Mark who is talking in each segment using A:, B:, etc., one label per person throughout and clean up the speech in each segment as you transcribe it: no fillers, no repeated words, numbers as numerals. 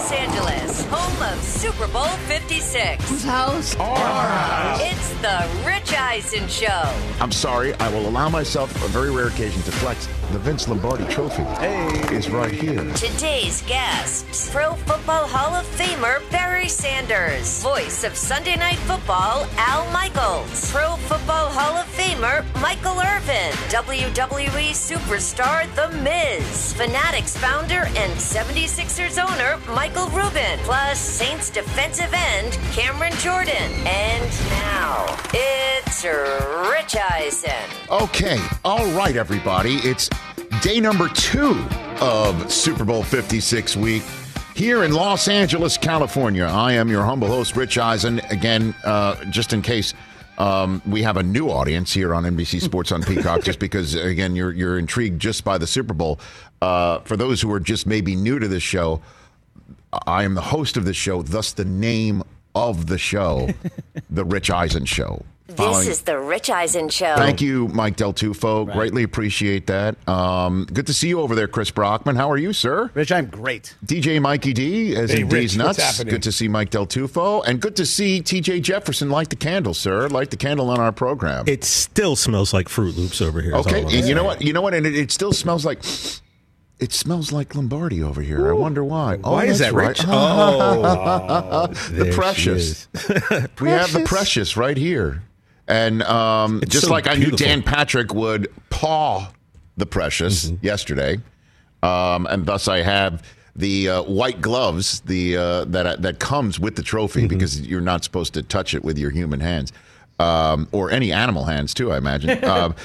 A: Los Angeles, home of Super Bowl 56.
B: Whose house?
C: Our house.
A: It's the Rich Eisen Show.
C: I'm sorry, I will allow myself a very rare occasion to flex. The Vince Lombardi Trophy is right here.
A: Today's guests, Pro Football Hall of Famer Barry Sanders, voice of Sunday Night Football Al Michaels, Pro Football Hall of Famer Michael Irvin, WWE superstar The Miz, Fanatics founder and 76ers owner Michael Rubin, plus Saints defensive end Cameron Jordan. And now, it's Rich Eisen.
C: Okay, all right, everybody. It's day number 2 of Super Bowl 56 week here in Los Angeles, California. I am your humble host, Rich Eisen. Again, just in case we have a new audience here on NBC Sports on Peacock, just because, again, you're intrigued just by the Super Bowl. For those who are just maybe new to this show, I am the host of this show, thus the name of the show, The Rich Eisen Show.
A: This is the Rich Eisen Show.
C: Thank you, Mike Del Tufo. Right. Greatly appreciate that. Good to see you over there, Chris Brockman. How are you, sir?
D: Rich, I'm great.
C: DJ Mikey D, as in D's
E: Rich,
C: Nuts. Good to see Mike Del Tufo. And good to see TJ Jefferson light the candle, sir. Light the candle on our program.
E: It still smells like Fruit Loops over here.
C: Okay, and you know what? You know what? And it still smells like... It smells like Lombardi over here. Ooh. I wonder why.
E: Why is that,
C: right.
E: Rich? Oh,
C: the Precious. We have the Precious right here. And just
E: so
C: like I
E: beautiful.
C: knew Dan Patrick would paw the Precious yesterday, and thus I have the white gloves that comes with the trophy because you're not supposed to touch it with your human hands. Or any animal hands, too, I imagine.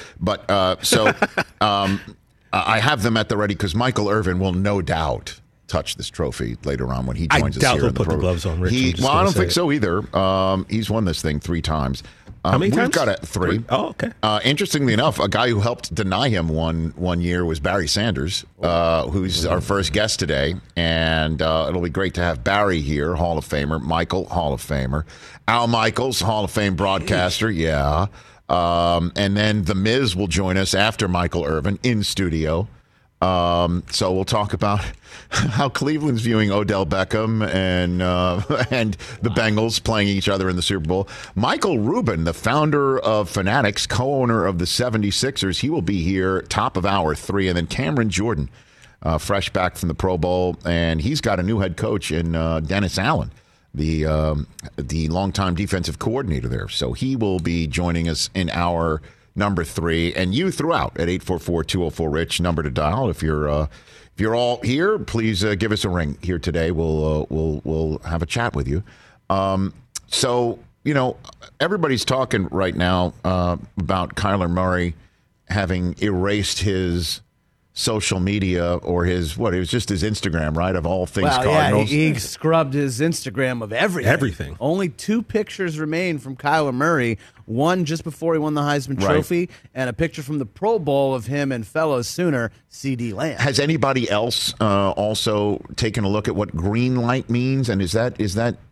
C: I have them at the ready because Michael Irvin will no doubt touch this trophy later on when he joins us here.
E: I doubt he'll
C: in the
E: put the
C: program.
E: gloves on, Rich.
C: I don't think so either. He's won this thing 3 times.
E: How many times?
C: We've got it 3.
E: Oh, okay.
C: Interestingly enough, a guy who helped deny him one year was Barry Sanders, who's our first guest today. And it'll be great to have Barry here, Hall of Famer. Michael, Hall of Famer. Al Michaels, Hall of Fame broadcaster. Yeah. And then The Miz will join us after Michael Irvin in studio. So we'll talk about how Cleveland's viewing Odell Beckham and the Bengals playing each other in the Super Bowl. Michael Rubin, the founder of Fanatics, co-owner of the 76ers, he will be here top of hour 3. And then Cameron Jordan, fresh back from the Pro Bowl, and he's got a new head coach in Dennis Allen, the longtime defensive coordinator there. So he will be joining us in hour number 3, and you throughout at 844-204-RICH, number to dial. If you're all here, please give us a ring here today. We'll have a chat with you. So everybody's talking right now about Kyler Murray having erased his social media or it was just his Instagram, right, of all things Cardinals.
D: Yeah, he scrubbed his Instagram of everything. Only 2 pictures remain from Kyler Murray, one just before he won the Heisman Trophy, and a picture from the Pro Bowl of him and fellow Sooner C.D. Lamb.
C: Has anybody else also taken a look at what green light means? And is that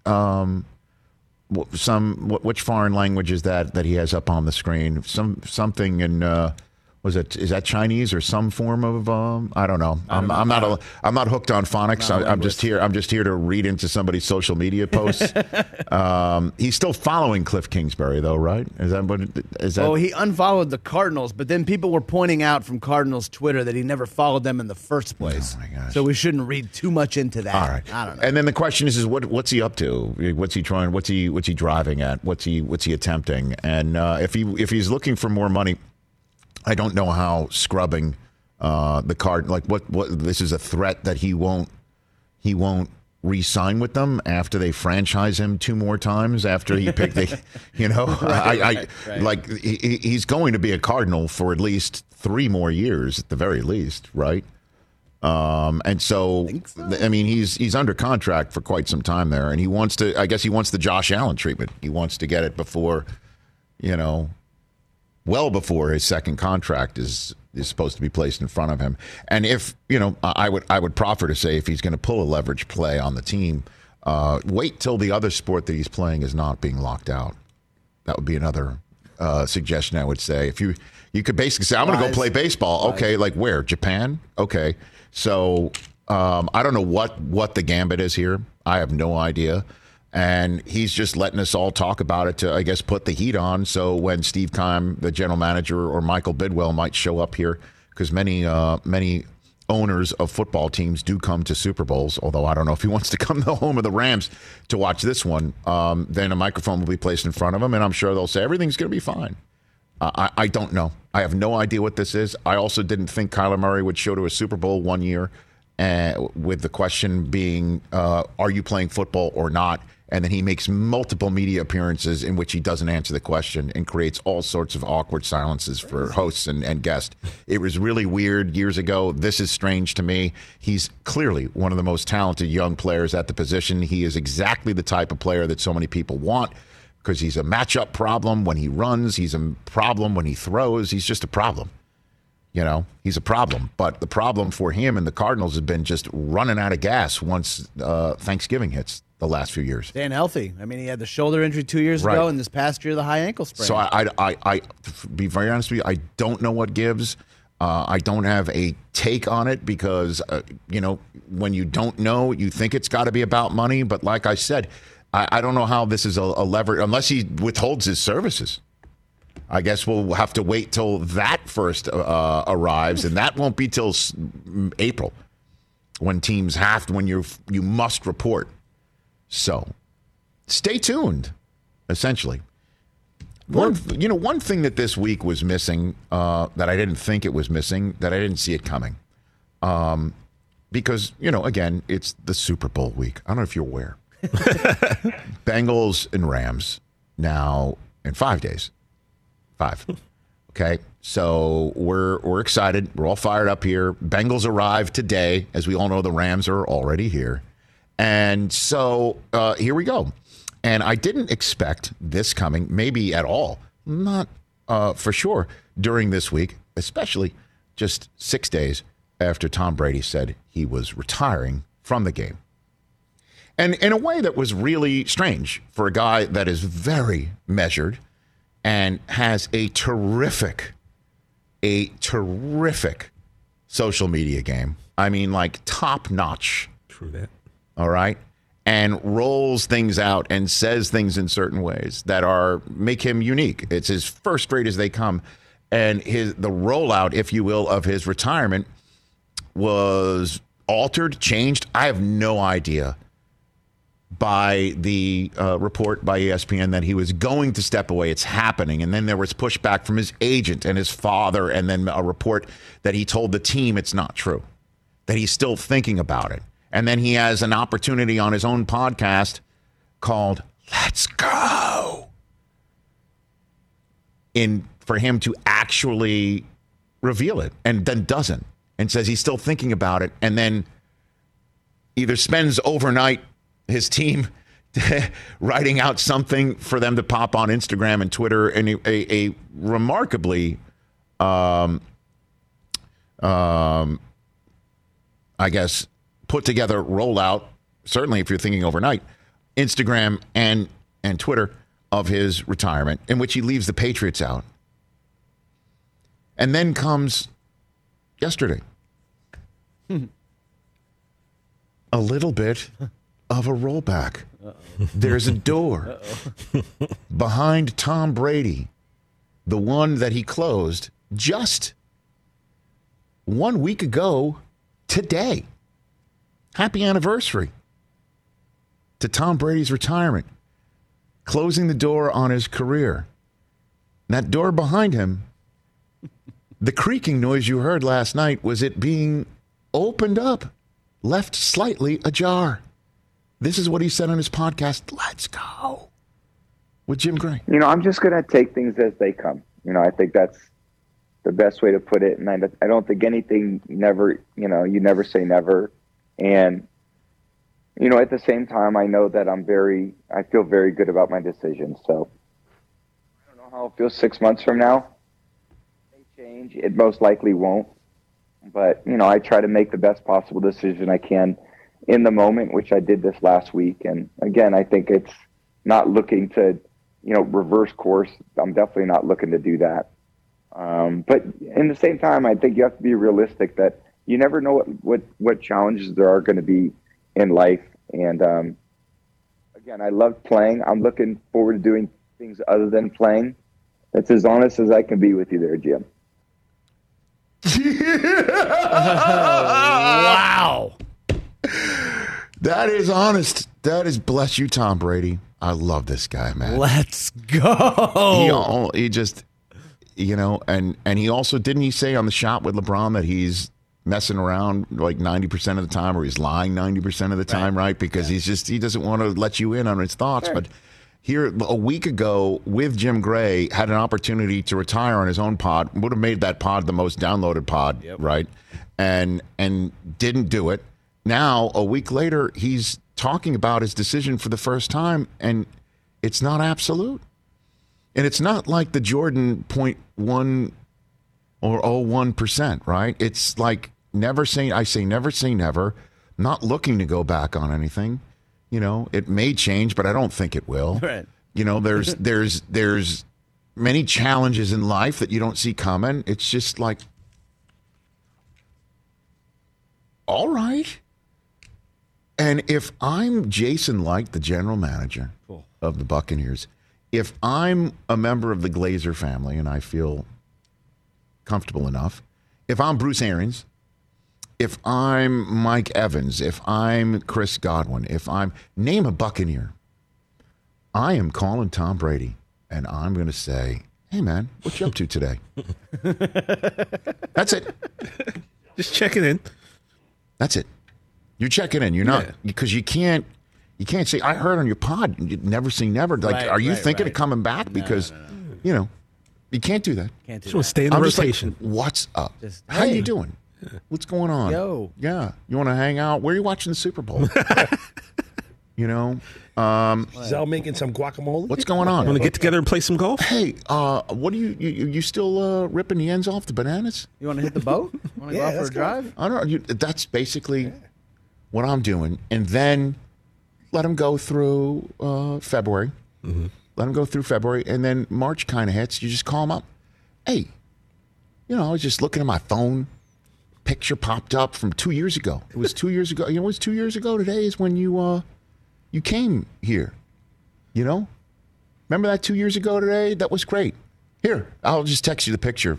C: which foreign language is that he has up on the screen? Something in is that Chinese or some form of I don't know. I'm not hooked on phonics. I'm just here to read into somebody's social media posts. He's still following Cliff Kingsbury though, right? Is that?
D: Oh, he unfollowed the Cardinals, but then people were pointing out from Cardinals Twitter that he never followed them in the first place.
C: Oh my gosh!
D: So we shouldn't read too much into that.
C: All right.
D: I don't know.
C: And then the question is what's he up to? What's he trying? What's he driving at? What's he attempting? And if he's looking for more money, I don't know how scrubbing the card, like what this is a threat that he won't re-sign with them after they franchise him 2 more times after he picked he's going to be a Cardinal for at least 3 more years at the very least, right? And so, I mean, he's under contract for quite some time there, and he wants the Josh Allen treatment. He wants to get it before, well before his second contract is supposed to be placed in front of him. And if, I would proffer to say if he's going to pull a leverage play on the team, wait till the other sport that he's playing is not being locked out. That would be another suggestion I would say. If you could basically say, I'm going to go play baseball. Okay, like where? Japan? Okay. So I don't know what the gambit is here. I have no idea. And he's just letting us all talk about it to, I guess, put the heat on. So when Steve Keim, the general manager, or Michael Bidwell might show up here, because many owners of football teams do come to Super Bowls, although I don't know if he wants to come to the home of the Rams to watch this one, then a microphone will be placed in front of him, and I'm sure they'll say everything's going to be fine. I don't know. I have no idea what this is. I also didn't think Kyler Murray would show to a Super Bowl one year with the question being, are you playing football or not? And then he makes multiple media appearances in which he doesn't answer the question and creates all sorts of awkward silences for hosts and guests. It was really weird years ago. This is strange to me. He's clearly one of the most talented young players at the position. He is exactly the type of player that so many people want because he's a matchup problem when he runs. He's a problem when he throws. He's just a problem. You know, he's a problem. But the problem for him and the Cardinals has been just running out of gas once Thanksgiving hits. The last few years.
D: Staying healthy. I mean, he had the shoulder injury 2 years ago, and this past year, the high ankle sprain.
C: So I to be very honest with you, I don't know what gives. I don't have a take on it because, when you don't know, you think it's got to be about money. But like I said, I don't know how this is a lever, unless he withholds his services. I guess we'll have to wait till that first arrives, and that won't be till April when teams when you must report. So, stay tuned, essentially. One thing that this week was missing, that I didn't think it was missing, that I didn't see it coming. Because, again, it's the Super Bowl week. I don't know if you're aware. Bengals and Rams now in 5 days. 5. Okay, so we're excited. We're all fired up here. Bengals arrive today. As we all know, the Rams are already here. And so here we go. And I didn't expect this coming, maybe at all, not for sure, during this week, especially just 6 days after Tom Brady said he was retiring from the game. And in a way that was really strange for a guy that is very measured and has a terrific social media game. I mean, like top-notch.
E: True that.
C: All right, and rolls things out and says things in certain ways that make him unique. It's as first rate as they come, and the rollout, if you will, of his retirement was altered, changed. I have no idea by the report by ESPN that he was going to step away. It's happening, and then there was pushback from his agent and his father, and then a report that he told the team it's not true, that he's still thinking about it. And then he has an opportunity on his own podcast called Let's Go for him to actually reveal it, and then doesn't, and says he's still thinking about it, and then either spends overnight his team writing out something for them to pop on Instagram and Twitter, and a remarkably I guess put together rollout, certainly if you're thinking overnight, Instagram and Twitter of his retirement, in which he leaves the Patriots out. And then comes yesterday. A little bit of a rollback. There's a door behind Tom Brady, the one that he closed just 1 week ago today. Happy anniversary to Tom Brady's retirement, closing the door on his career. That door behind him, the creaking noise you heard last night was it being opened up, left slightly ajar. This is what he said on his podcast, Let's Go, with Jim Gray.
B: I'm just going to take things as they come. I think that's the best way to put it. And I don't think anything never, you never say never. And, at the same time, I know that I feel very good about my decision. So I don't know how it feels 6 months from now. It may change. It most likely won't. But, I try to make the best possible decision I can in the moment, which I did this last week. And again, I think it's not looking to, reverse course. I'm definitely not looking to do that. But in the same time, I think you have to be realistic that, you never know what challenges there are going to be in life. And again, I love playing. I'm looking forward to doing things other than playing. That's as honest as I can be with you there, Jim.
D: Wow.
C: That is honest. That is, bless you, Tom Brady. I love this guy, man.
D: Let's go.
C: He just, and he also, didn't he say on the shot with LeBron that he's messing around like 90% of the time, or he's lying 90% of the time, right? Because he doesn't want to let you in on his thoughts. Sure. But here, a week ago, with Jim Gray, had an opportunity to retire on his own pod. Would have made that pod the most downloaded pod, right? And didn't do it. Now, a week later, he's talking about his decision for the first time, and it's not absolute. And it's not like the Jordan 0.1 or 0.1%, right? It's like never say never, not looking to go back on anything. It may change, but I don't think it will.
D: Right.
C: There's many challenges in life that you don't see coming. It's just like, all right. And if I'm Jason Licht, the general manager of the Buccaneers, if I'm a member of the Glazer family and I feel comfortable enough, if I'm Bruce Arians, if I'm Mike Evans, if I'm Chris Godwin, name a Buccaneer, I am calling Tom Brady and I'm going to say, hey, man, what you up to today? That's it.
E: Just checking in.
C: That's it. You're checking in. You're not, because you can't say, I heard on your pod, you'd never say never. Like, are you thinking of coming back? Because, you can't do that.
D: Can't do
E: Just want to stay in the rotation.
C: Like, what's up? How you doing? What's going on?
D: Yo.
C: Yeah. You want to hang out? Where are you watching the Super Bowl?
F: Zell making some guacamole?
C: What's going on?
E: Want to get together and play some golf?
C: Hey, what are you still ripping the ends off the bananas?
D: You want to hit the boat? Want to go out for a drive?
C: I don't know. That's basically what I'm doing. And then let them go through February. Mm-hmm. Let them go through February. And then March kind of hits. You just call them up. Hey, I was just looking at my phone. Picture popped up from 2 years ago. It was 2 years ago. It was 2 years ago today is when you came here. Remember that 2 years ago today? That was great. Here, I'll just text you the picture.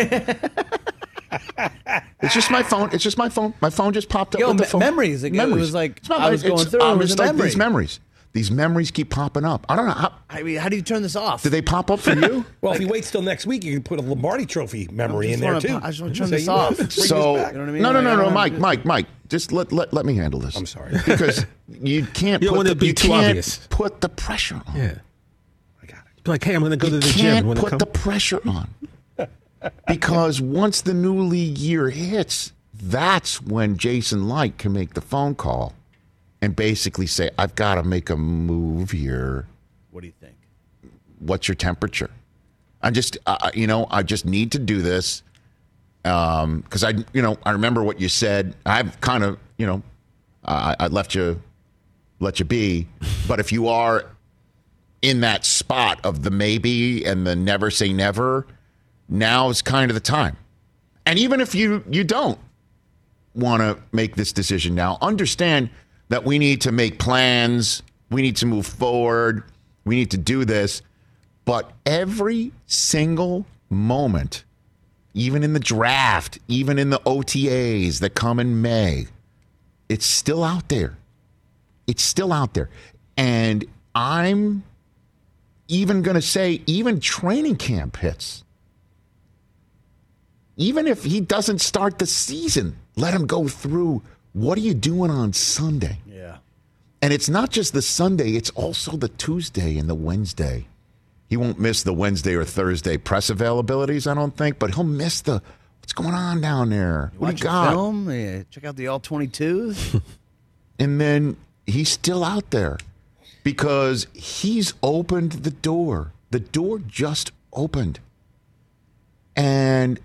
C: It's just my phone. My phone just popped up with the phone.
D: Memories. It was like I was going through. It was
C: like these memories. These memories keep popping up. I don't know. How
D: do you turn this off?
C: Do they pop up for you?
F: Well, if he waits till next week, you can put a Lombardi Trophy memory in there, too.
D: I just want to turn this off.
C: So,
D: you know what I mean?
C: No, Mike. Just let me handle this.
F: I'm sorry.
C: Because you can't put the pressure on.
E: Yeah. I got it. Be like, hey, I'm going to go to the gym.
C: You can't put the pressure on. Because once the new league year hits, that's when Jason Licht can make the phone call and basically say, I've got to make a move here.
D: What do you think?
C: What's your temperature? I just need to do this because I remember what you said. I've kind of, I let you be. But if you are in that spot of the maybe and the never say never, now is kind of the time. And even if you don't want to make this decision now, understand that we need to make plans. We need to move forward. We need to do this. But every single moment, even in the draft, even in the OTAs that come in May, it's still out there. It's still out there. And I'm even going to say, even training camp hits. Even if he doesn't start the season, let him go through. What are you doing on Sunday?
D: Yeah.
C: And it's not just the Sunday, it's also the Tuesday and the Wednesday. He won't miss the Wednesday or Thursday press availabilities, I don't think, but he'll miss what's going on down there? What do you got?
D: Film, yeah, check out the All-22s.
C: And then he's still out there because he's opened the door. The door just opened. And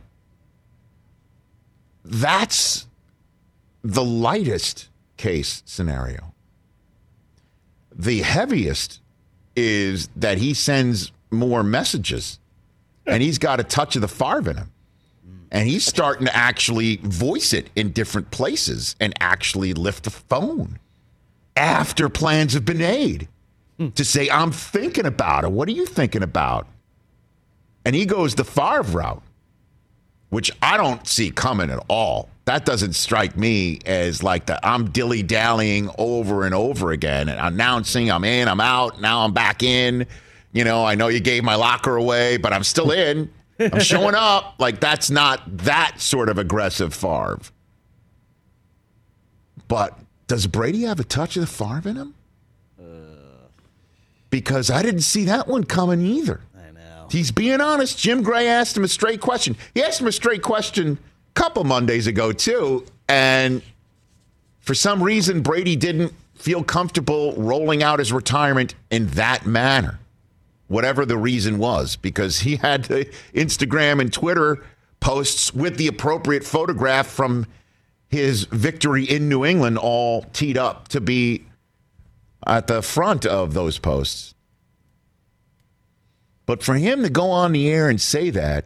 C: that's the lightest case scenario. The heaviest is that he sends more messages and he's got a touch of the Favre in him. And he's starting to actually voice it in different places and actually lift the phone after plans have been made to say, I'm thinking about it. What are you thinking about? And he goes the Favre route, which I don't see coming at all. That doesn't strike me as like I'm dilly-dallying over and over again and announcing I'm in, I'm out, now I'm back in. You know, I know you gave my locker away, but I'm still in. I'm showing up. Like, that's not that sort of aggressive Favre. But does Brady have a touch of the Favre in him? Because I didn't see that one coming either.
D: I know.
C: He's being honest. Jim Gray asked him a straight question. He asked him a straight question a couple Mondays ago, too. And for some reason, Brady didn't feel comfortable rolling out his retirement in that manner. Whatever the reason was, because he had the Instagram and Twitter posts with the appropriate photograph from his victory in New England all teed up to be at the front of those posts. But for him to go on the air and say that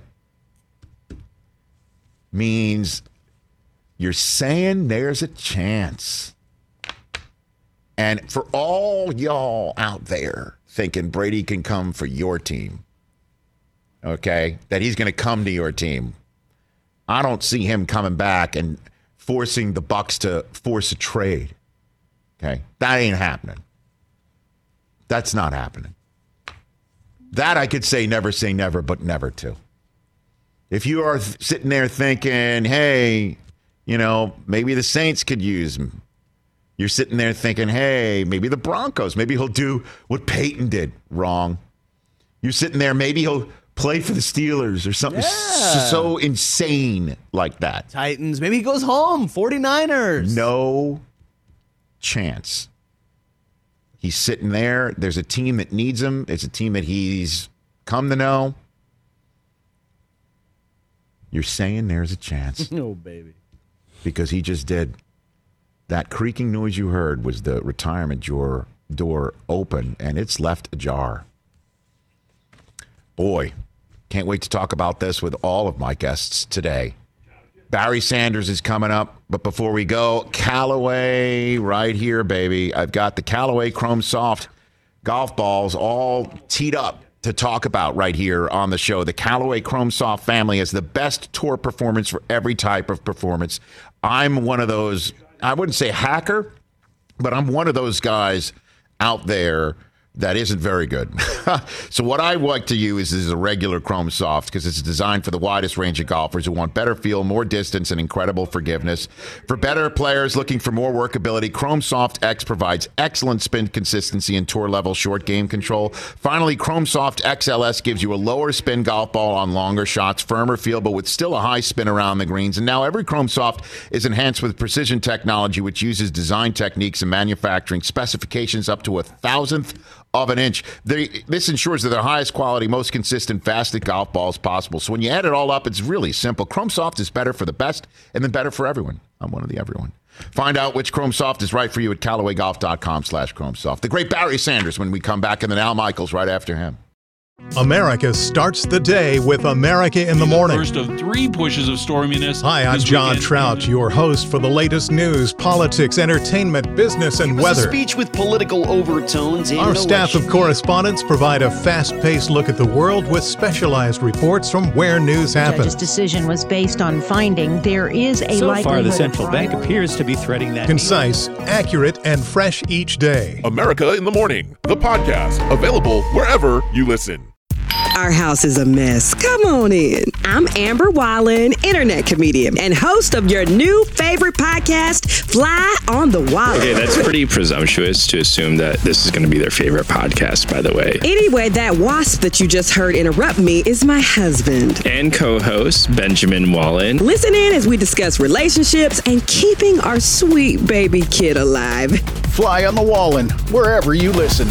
C: means you're saying there's a chance. And for all y'all out there thinking Brady can come for your team, okay, that he's going to come to your team, I don't see him coming back and forcing the Bucs to force a trade. Okay, that ain't happening. That's not happening. That I could say never, but never to. If you are sitting there thinking, hey, you know, maybe the Saints could use him. You're sitting there thinking, hey, maybe the Broncos, maybe he'll do what Peyton did. Wrong. You're sitting there, maybe he'll play for the Steelers or something so insane like that.
D: Titans, maybe he goes home. 49ers.
C: No chance. He's sitting there. There's a team that needs him. It's a team that he's come to know. You're saying there's a chance.
D: Oh, baby.
C: Because he just did. That creaking noise you heard was the retirement door open, and it's left ajar. Boy, can't wait to talk about this with all of my guests today. Barry Sanders is coming up, but before we go, Callaway right here, baby. I've got the Callaway Chrome Soft golf balls all teed up to talk about right here on the show. The Callaway Chrome Soft family is the best tour performance for every type of performance. I'm one of those, I wouldn't say hacker, but I'm one of those guys out there that isn't very good. So what I like to use is a regular Chrome Soft because it's designed for the widest range of golfers who want better feel, more distance, and incredible forgiveness. For better players looking for more workability, Chrome Soft X provides excellent spin consistency and tour-level short game control. Finally, Chrome Soft XLS gives you a lower spin golf ball on longer shots, firmer feel, but with still a high spin around the greens. And now every Chrome Soft is enhanced with precision technology, which uses design techniques and manufacturing specifications up to 1,000th of an inch. This ensures that they're highest quality, most consistent, fastest golf balls possible. So when you add it all up, it's really simple. Chrome Soft is better for the best and then better for everyone. I'm one of the everyone. Find out which Chrome Soft is right for you at CallawayGolf.com/Chrome Soft. The great Barry Sanders when we come back, and then Al Michaels right after him.
G: America starts the day with America in the Morning.
H: First of 3 pushes of storminess.
G: Hi, I'm John Trout, your host for the latest news, politics, entertainment, business, and weather.
I: A speech with political overtones.
G: Our staff of correspondents provide a fast-paced look at the world with specialized reports from where news happens.
J: The judge's decision was based on finding there is a
K: so
J: likelihood.
K: So far, the central bank appears to be threading that.
G: Concise, accurate, and fresh each day.
L: America in the Morning, the podcast, available wherever you listen.
M: Our house is a mess. Come on in. I'm Amber Wallen, internet comedian and host of your new favorite podcast, Fly on the Wall.
N: Okay, that's pretty presumptuous to assume that this is going to be their favorite podcast, by the way.
M: Anyway, that wasp that you just heard interrupt me is my husband.
N: And co-host, Benjamin Wallen.
M: Listen in as we discuss relationships and keeping our sweet baby kid alive.
O: Fly on the Wallen, wherever you listen.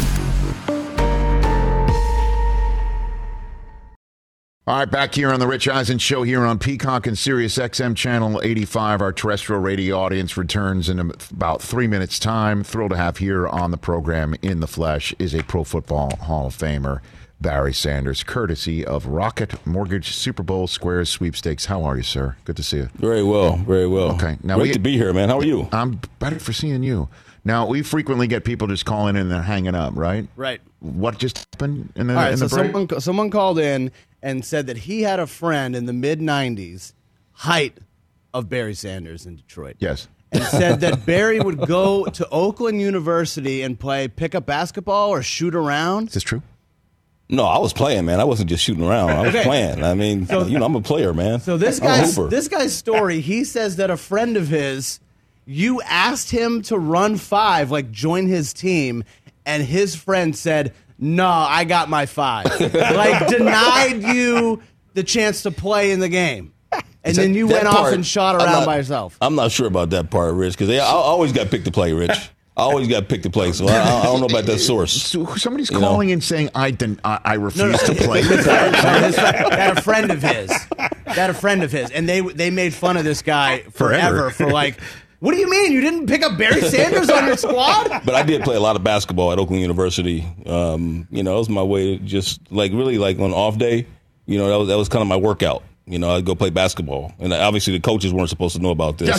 C: All right, back here on the Rich Eisen Show here on Peacock and Sirius XM Channel 85. Our terrestrial radio audience returns in about 3 minutes' time. Thrilled to have here on the program in the flesh is a Pro Football Hall of Famer. Barry Sanders, courtesy of Rocket Mortgage Super Bowl Squares Sweepstakes. How are you, sir? Good to see you.
P: Very well, very well.
C: Okay, now
P: great to be here, man. How are you?
C: I'm better for seeing you. Now, we frequently get people just calling in and then hanging up, right?
D: Right.
C: What just happened in the,
D: All right,
C: in the
D: so
C: break?
D: someone called in and said that he had a friend in the mid-'90s, height of Barry Sanders in Detroit.
C: Yes.
D: And said that Barry would go to Oakland University and play pickup basketball or shoot around.
C: Is this true?
P: No, I was playing, man. I wasn't just shooting around. I was playing. I mean, I'm a player, man.
D: So this guy's story, he says that a friend of his, you asked him to run 5, like join his team, and his friend said, "No, I got my 5." Like denied you the chance to play in the game. And then you went off and shot around by yourself.
P: I'm not sure about that part, Rich, because I always got picked to play, Rich. I always got picked to play, so I don't know about that source.
C: So somebody's calling in saying, I refuse to play.
D: That a friend of his. And they made fun of this guy forever for like, what do you mean? You didn't pick up Barry Sanders on your squad?
P: But I did play a lot of basketball at Oakland University. It was my way to just, really on off day, that was kind of my workout. I'd go play basketball. And obviously the coaches weren't supposed to know about this.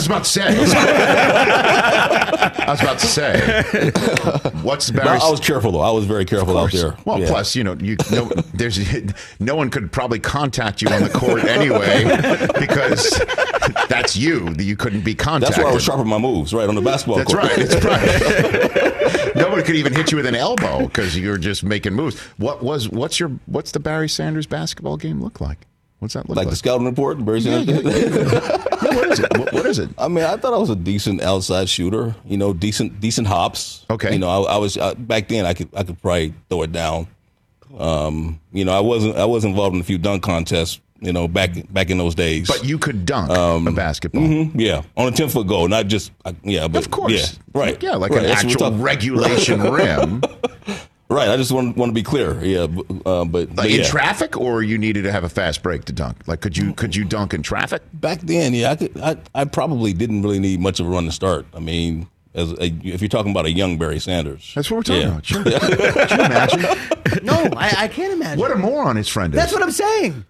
C: Yeah, I was about to say. What's Barry?
P: I was careful, though. I was very careful out there.
C: Well, plus, there's no one could probably contact you on the court anyway because that's you. You couldn't be contacted.
P: That's why I was sharp on my moves, right, on the basketball court.
C: That's right. No one could even hit you with an elbow because you're just making moves. What's the Barry Sanders basketball game look like? What's that look like?
P: Like the scouting report? Barry Sanders?
C: What is it? What is it?
P: I mean, I thought I was a decent outside shooter. Decent hops.
C: Okay.
P: I was back then. I could probably throw it down. I was involved in a few dunk contests. Back in those days.
C: But you could dunk a basketball.
P: Mm-hmm, yeah, on a 10-foot goal, not just But
C: of course,
P: yeah, right.
C: Yeah, like an actual regulation rim.
P: Right, I just want to be clear. Yeah, but
C: in traffic, or you needed to have a fast break to dunk. Like, could you dunk in traffic?
P: Back then, yeah, I probably didn't really need much of a run to start. I mean, if you're talking about a young Barry Sanders,
C: that's what we're talking about. Sure. Can you imagine?
D: No, I can't imagine.
C: What a moron his friend is.
D: That's what I'm saying.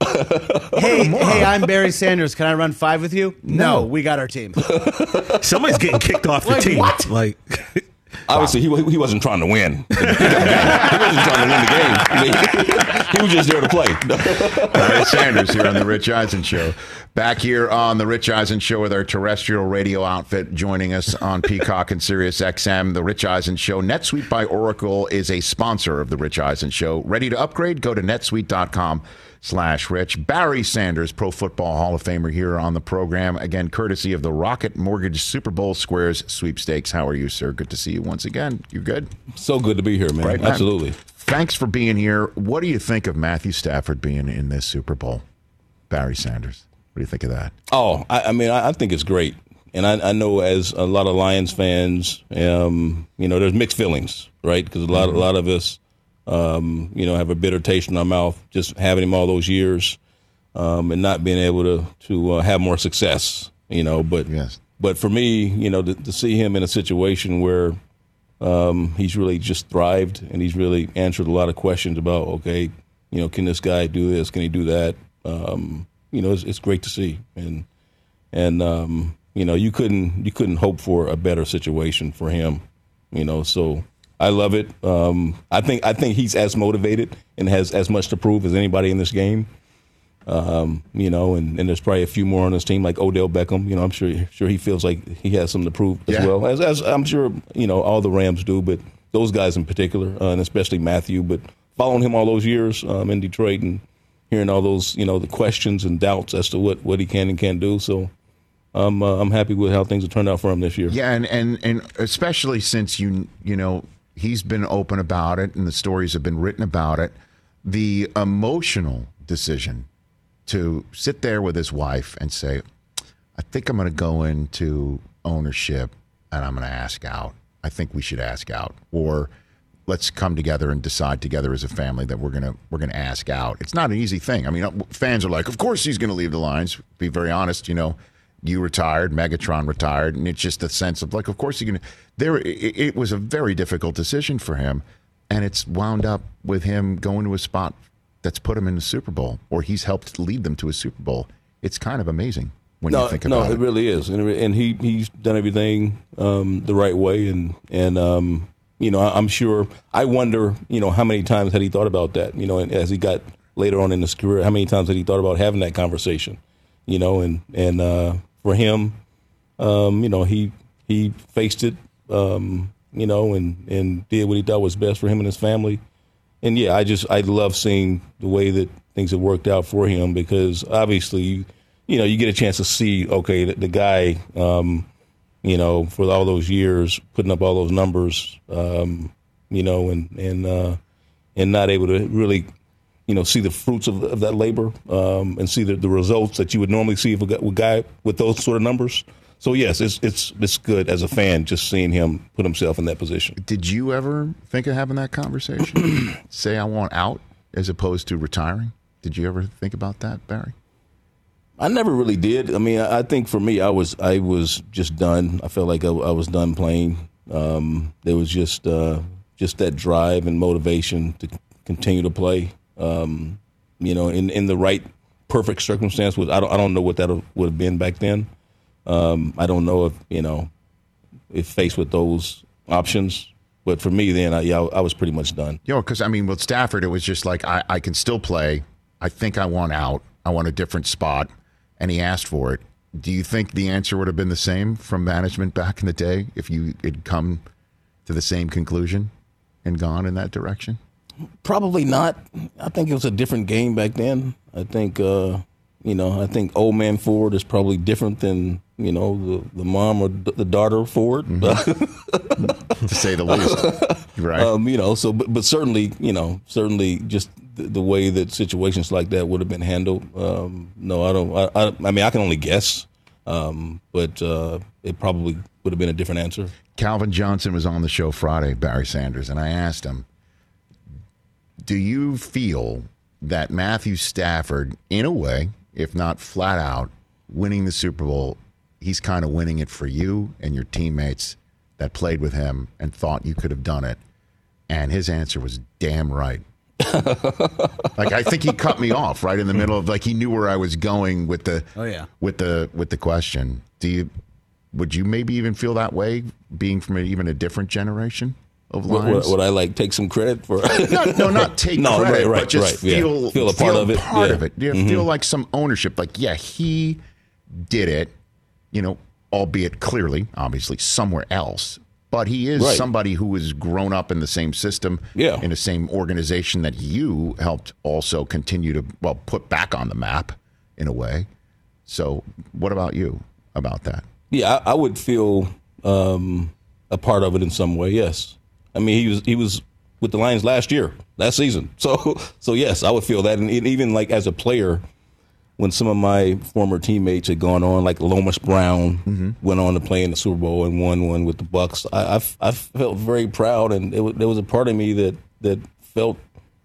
D: Hey, I'm Barry Sanders. Can I run 5 with you? No, we got our team.
E: Somebody's getting kicked off the team.
D: What?
P: Obviously, he wasn't trying to win. He wasn't trying to win the game. He was just there to play.
C: Barry Sanders here on The Rich Eisen Show. Back here on The Rich Eisen Show with our terrestrial radio outfit joining us on Peacock and Sirius XM. The Rich Eisen Show. NetSuite by Oracle is a sponsor of The Rich Eisen Show. Ready to upgrade? Go to netsuite.com/rich. Barry Sanders, Pro Football Hall of Famer, here on the program. Again, courtesy of the Rocket Mortgage Super Bowl Squares Sweepstakes. How are you, sir? Good to see you once again. You good?
P: So good to be here, man. Right, absolutely.
C: Man. Thanks for being here. What do you think of Matthew Stafford being in this Super Bowl? Barry Sanders. What do you think of that?
P: Oh, I think it's great. And I know as a lot of Lions fans, there's mixed feelings, right? Because a lot of us, have a bitter taste in our mouth just having him all those years and not being able to have more success, But
C: yes.
P: But for me, to see him in a situation where he's really just thrived and he's really answered a lot of questions about, okay, can this guy do this? Can he do that? It's great to see. And you couldn't hope for a better situation for him, so I love it. I think he's as motivated and has as much to prove as anybody in this game. And there's probably a few more on this team like Odell Beckham. I'm sure he feels like he has something to prove as well. As I'm sure, all the Rams do, but those guys in particular, and especially Matthew. But following him all those years in Detroit and hearing all those, the questions and doubts as to what he can and can't do. So I'm happy with how things have turned out for him this year.
C: Yeah, and especially since he's been open about it and the stories have been written about it. The emotional decision to sit there with his wife and say, I think I'm going to go into ownership and I'm going to ask out. I think we should ask out, or let's come together and decide together as a family that we're going to ask out. It's not an easy thing. I mean, fans are like, of course he's going to leave the Lions. To be very honest, you retired, Megatron retired, and it's just a sense of like, of course he's going to. It was a very difficult decision for him, and it's wound up with him going to a spot that's put him in the Super Bowl, or he's helped lead them to a Super Bowl. It's kind of amazing when you think about it.
P: No, it really is, and he's done everything the right way, and I'm sure. I wonder, how many times had he thought about that, and as he got later on in his career, how many times had he thought about having that conversation, and for him, he faced it, and did what he thought was best for him and his family. And yeah, I love seeing the way that things have worked out for him, because obviously, you get a chance to see, okay, the guy, for all those years putting up all those numbers, and not able to really, see the fruits of that labor, and see the results that you would normally see if a guy with those sort of numbers. So yes, it's good as a fan just seeing him put himself in that position.
C: Did you ever think of having that conversation? Say I want out as opposed to retiring? Did you ever think about that, Barry?
P: I never really did. I mean, I think for me, I was just done. I felt like I was done playing. There was just that drive and motivation to continue to play. In the right, perfect circumstance. I don't know what that would have been back then. I don't know if faced with those options, but for me then, I was pretty much done.
C: Because with Stafford, it was just like I can still play. I think I want out. I want a different spot, and he asked for it. Do you think the answer would have been the same from management back in the day if you had come to the same conclusion and gone in that direction?
P: Probably not. I think it was a different game back then. I think. I think old man Ford is probably different than, the mom or the daughter Ford.
C: Mm-hmm. To say the least. Right.
P: But certainly just the way that situations like that would have been handled. No, I don't. I can only guess, but it probably would have been a different answer.
C: Calvin Johnson was on the show Friday, Barry Sanders, and I asked him, do you feel that Matthew Stafford, in a way, if not flat out, winning the Super Bowl, he's kind of winning it for you and your teammates that played with him and thought you could have done it? And his answer was damn right. I think he cut me off right in the middle of, he knew where I was going with the with the question. Would you maybe even feel that way, being from even a different generation of Lions?
P: Would I take some credit for?
C: not take credit,
P: right,
C: but just feel
P: a part of it.
C: Part of it. You feel like some ownership. He did it. Albeit clearly, obviously, somewhere else. But he is somebody who has grown up in the same system, in the same organization that you helped also continue to put back on the map in a way. So, what about you about that?
P: Yeah, I would feel a part of it in some way. Yes. I mean, he was with the Lions last season. So yes, I would feel that. And even as a player, when some of my former teammates had gone on, like Lomas Brown went on to play in the Super Bowl and won one with the Bucs, I felt very proud, and there was a part of me that felt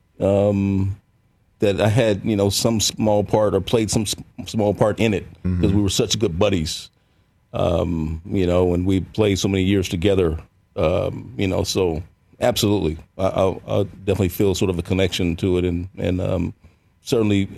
P: that I had some small part or played some small part in it, because we were such good buddies, and we played so many years together. So absolutely, I definitely feel sort of a connection to it, and certainly,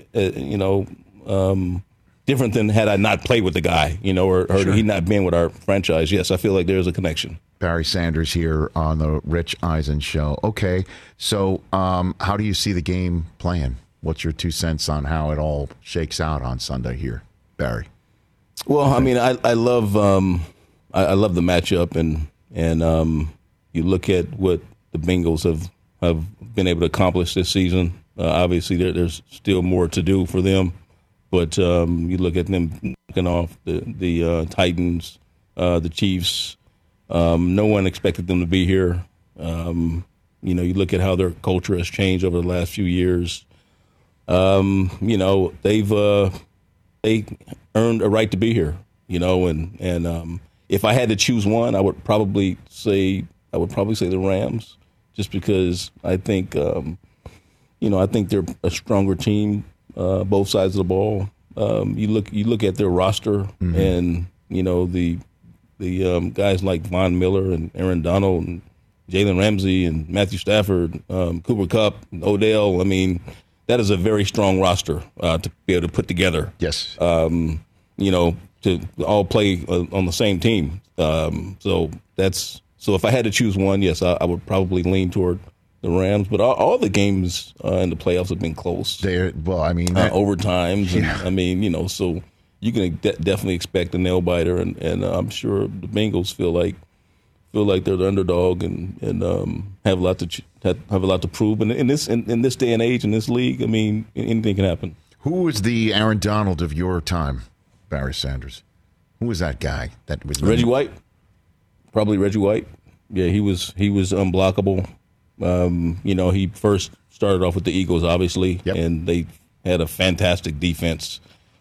P: different than had I not played with the guy, or he not been with our franchise. Yes, I feel like there's a connection.
C: Barry Sanders here on the Rich Eisen Show. Okay, so how do you see the game playing? What's your 2 cents on how it all shakes out on Sunday here, Barry?
P: Well, I mean, I love I love the matchup, and you look at what the Bengals have been able to accomplish this season. Obviously, there's still more to do for them, but you look at them knocking off the Titans, the Chiefs. No one expected them to be here. You look at how their culture has changed over the last few years. They earned a right to be here. And if I had to choose one, I would probably say the Rams, just because I think I think they're a stronger team, both sides of the ball. You look at their roster, and the guys like Von Miller and Aaron Donald, and Jalen Ramsey and Matthew Stafford, Cooper Kupp, Odell. I mean, that is a very strong roster to be able to put together.
C: Yes.
P: To all play on the same team. So if I had to choose one, yes, I would probably lean toward the Rams. But all the games in the playoffs have been close.
C: Yeah.
P: Overtimes. And, I mean, so you can definitely expect a nail biter, and I'm sure the Bengals feel like they're the underdog and have a lot to prove. And in this day and age, in this league, I mean, anything can happen.
C: Who was the Aaron Donald of your time, Barry Sanders? Who was that guy? That was
P: Reggie White. Probably Reggie White. Yeah, he was unblockable. He first started off with the Eagles, obviously, and they had a fantastic defense.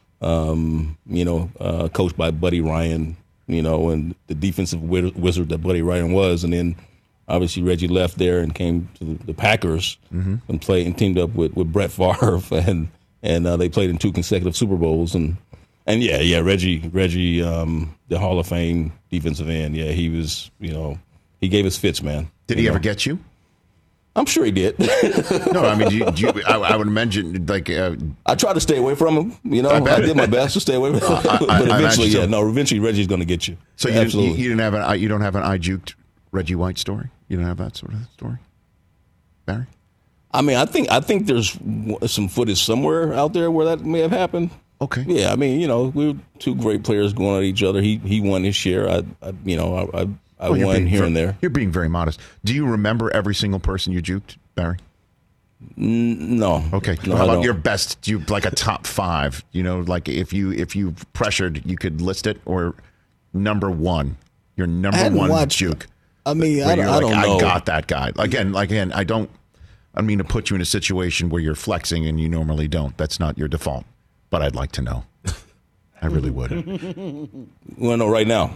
P: Coached by Buddy Ryan. And the defensive wizard that Buddy Ryan was, and then obviously Reggie left there and came to the Packers and teamed up with Brett Favre, and they played in 2 consecutive Super Bowls, and Reggie, the Hall of Fame defensive end, he was, he gave us fits, man.
C: Did he ever get you?
P: I'm sure he did.
C: No, I mean, I would imagine, like...
P: I tried to stay away from him, I did my best to stay away from him. But eventually Reggie's going to get you.
C: So you don't have an I juked Reggie White story? You don't have that sort of story? Barry?
P: I mean, I think there's some footage somewhere out there where that may have happened.
C: Okay.
P: Yeah, I mean, we were 2 great players going at each other. He won his share. I won here and there.
C: You're being very modest. Do you remember every single person you juked, Barry?
P: No.
C: Okay.
P: No,
C: How about your best? Do you like a top 5? Like if you pressured, you could list it, or number 1, your number 1 juke.
P: I mean, I don't know.
C: I got that guy. Again, I don't mean to put you in a situation where you're flexing and you normally don't. That's not your default. But I'd like to know. I really would.
P: Well, no, right now.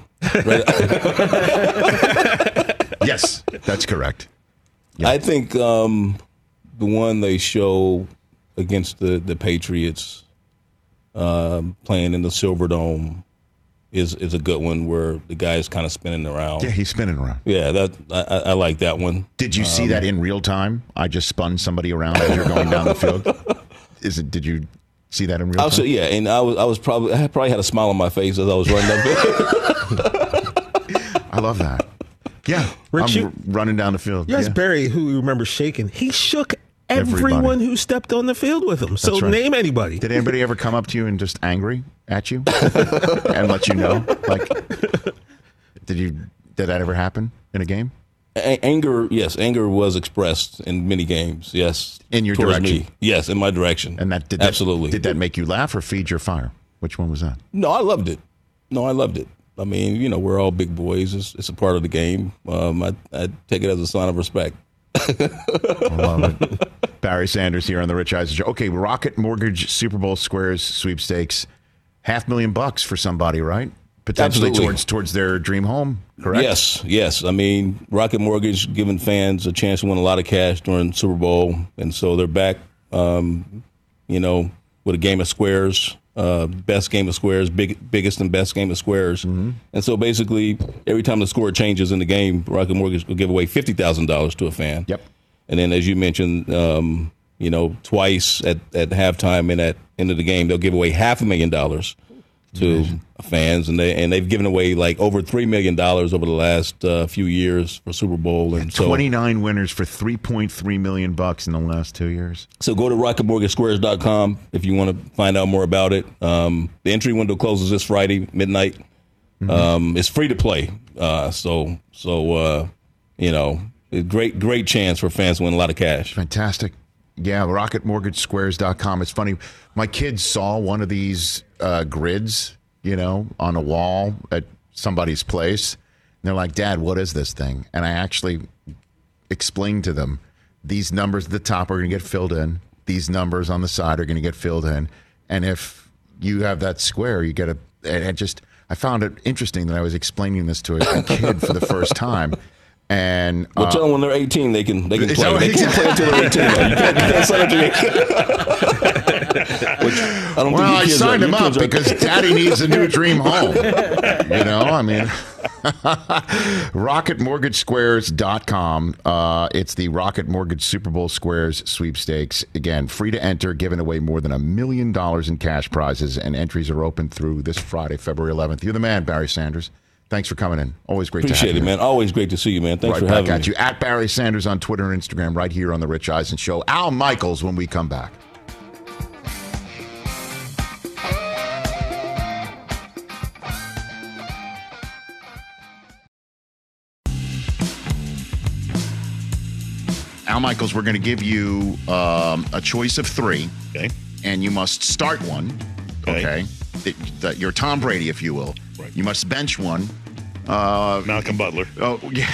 C: Yes, that's correct. Yeah.
P: I think the one they show against the Patriots playing in the Silverdome is a good one, where the guy is kind of spinning around.
C: Yeah, he's spinning around.
P: Yeah, I like that one.
C: Did you see that in real time? I just spun somebody around as you're going down the field. Did you see that in real time?
P: Yeah, and I probably had a smile on my face as I was running up there.
C: I love that. Yeah, I'm running down the field.
F: Yes, Barry, who you remember shaking, he shook everyone who stepped on the field with him. So name anybody.
C: Did anybody ever come up to you and just angry at you and let you know? Like, did that ever happen in a game?
P: Anger, yes. Anger was expressed in many games, yes.
C: In your direction?
P: Me. Yes, in my direction.
C: And absolutely. Did that make you laugh or feed your fire? Which one was that?
P: No, I loved it. I mean, we're all big boys. It's a part of the game. I take it as a sign of respect.
C: I love it. Barry Sanders here on the Rich Eisen Show. Okay, Rocket Mortgage Super Bowl Squares sweepstakes. $500,000 for somebody, right? Potentially towards their dream home, correct?
P: Yes. I mean, Rocket Mortgage giving fans a chance to win a lot of cash during Super Bowl, and so they're back, with a game of squares, best game of squares, biggest and best game of squares. Mm-hmm. And so basically, every time the score changes in the game, Rocket Mortgage will give away $50,000 to a fan.
C: Yep.
P: And then, as you mentioned, twice at halftime and at end of the game, they'll give away $500,000 to fans, and they've given away like over $3 million over the last few years for Super Bowl, and
C: 29 winners for $3.3 million in the last 2 years.
P: So go to rocketmortgagesquares.com if you want to find out more about it. The entry window closes this Friday midnight. Mm-hmm. It's free to play, great chance for fans to win a lot of cash.
C: Fantastic. Yeah, rocketmortgagesquares.com. It's funny. My kids saw one of these grids, on a wall at somebody's place. And they're like, Dad, what is this thing? And I actually explained to them, these numbers at the top are going to get filled in. These numbers on the side are going to get filled in. And if you have that square, you get I found it interesting that I was explaining this to a kid for the first time. And
P: well, tell them when they're 18 they can play. They can't play until they're 18. You can't sign up to
C: I signed him up because Daddy needs a new dream home. You know, I mean, RocketMortgageSquares.com. It's the Rocket Mortgage Super Bowl Squares sweepstakes. Again, free to enter, giving away more than $1 million in cash prizes, and entries are open through this Friday, February 11th. You're the man, Barry Sanders. Thanks for coming in. Always great to have you.
P: Appreciate it, man. Always great to see you, man. Thanks for having me.
C: Right back at you. At Barry Sanders on Twitter and Instagram, right here on The Rich Eisen Show. Al Michaels when we come back. Al Michaels, we're going to give you a choice of 3.
Q: Okay.
C: And you must start one. Okay. You're Tom Brady, if you will. Right. You must bench one.
Q: Malcolm Butler.
C: Oh, yeah.